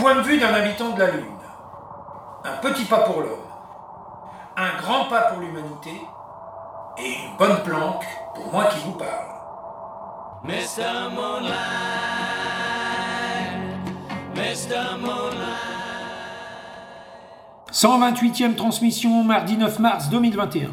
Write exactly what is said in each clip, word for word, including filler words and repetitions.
point de vue d'un habitant de la Lune. Un petit pas pour l'homme, un grand pas pour l'humanité, et une bonne planque pour moi qui vous parle. mister Moonlight, mister Moonlight. cent vingt-huitième transmission, mardi neuf mars deux mille vingt et un.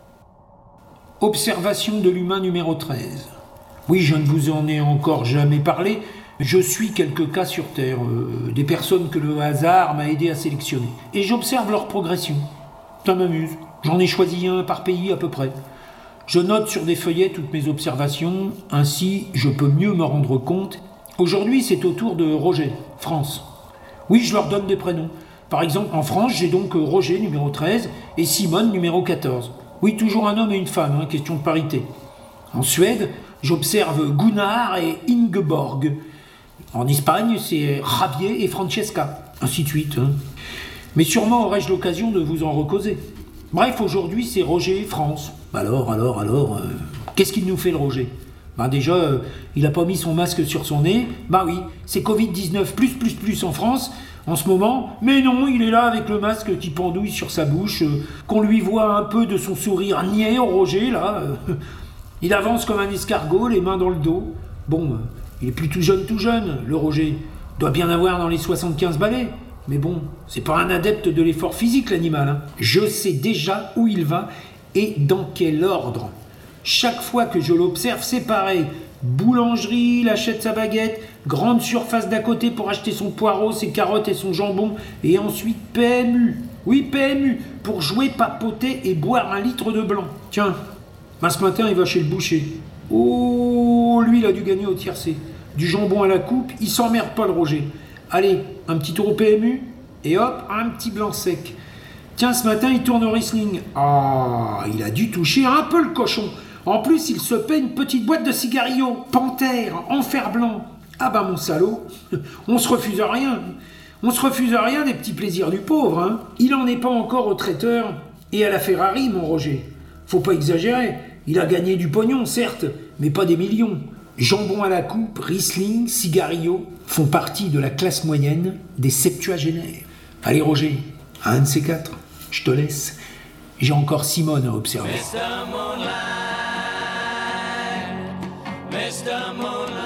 Observation de l'humain numéro treize. Oui, je ne vous en ai encore jamais parlé. Je suis quelques cas sur Terre, euh, des personnes que le hasard m'a aidé à sélectionner. Et j'observe leur progression. Ça m'amuse. J'en ai choisi un par pays à peu près. Je note sur des feuillets toutes mes observations, ainsi je peux mieux me rendre compte. Aujourd'hui, c'est au tour de Roger, France. Oui, je leur donne des prénoms. Par exemple, en France, j'ai donc Roger, numéro treize, et Simone, numéro quatorze. Oui, toujours un homme et une femme, hein, question de parité. En Suède, j'observe Gunnar et Ingeborg. En Espagne, c'est Javier et Francesca, ainsi de suite. Hein. Mais sûrement aurai-je l'occasion de vous en recauser. Bref, aujourd'hui, c'est Roger et France. Alors, alors, alors, euh, qu'est-ce qu'il nous fait le Roger ? Ben déjà, euh, il a pas mis son masque sur son nez. Bah oui, c'est covid dix-neuf plus plus plus en France en ce moment. Mais non, il est là avec le masque qui pendouille sur sa bouche, euh, qu'on lui voit un peu de son sourire niais au Roger, là. Euh, il avance comme un escargot, les mains dans le dos. Bon, euh, il est plus tout jeune, tout jeune, le Roger. Doit bien avoir dans les soixante-quinze balais. Mais bon, c'est pas un adepte de l'effort physique, l'animal. Hein. Je sais déjà où il va et dans quel ordre. Chaque fois que je l'observe, c'est pareil. Boulangerie, il achète sa baguette, grande surface d'à côté pour acheter son poireau, ses carottes et son jambon, et ensuite P M U. Oui, P M U, pour jouer, papoter et boire un litre de blanc. Tiens, ben ce matin, il va chez le boucher. Oh, lui, il a dû gagner au tiercé. Du jambon à la coupe, il s'emmerde pas, le Roger. Allez, un petit tour au P M U, et hop, un petit blanc sec. Tiens, ce matin, il tourne au Riesling. Ah, il a dû toucher un peu le cochon. En plus, il se paie une petite boîte de cigarillos. Panthère, en fer blanc. Ah bah mon salaud, on se refuse à rien. On se refuse à rien des petits plaisirs du pauvre. Hein. Il en est pas encore au traiteur et à la Ferrari, mon Roger. Faut pas exagérer. Il a gagné du pognon, certes, mais pas des millions. Jambon à la coupe, Riesling, cigarillos font partie de la classe moyenne des septuagénaires. Allez Roger, un de ces quatre, je te laisse. J'ai encore Simone à observer. mister Moonlight, mister Moonlight.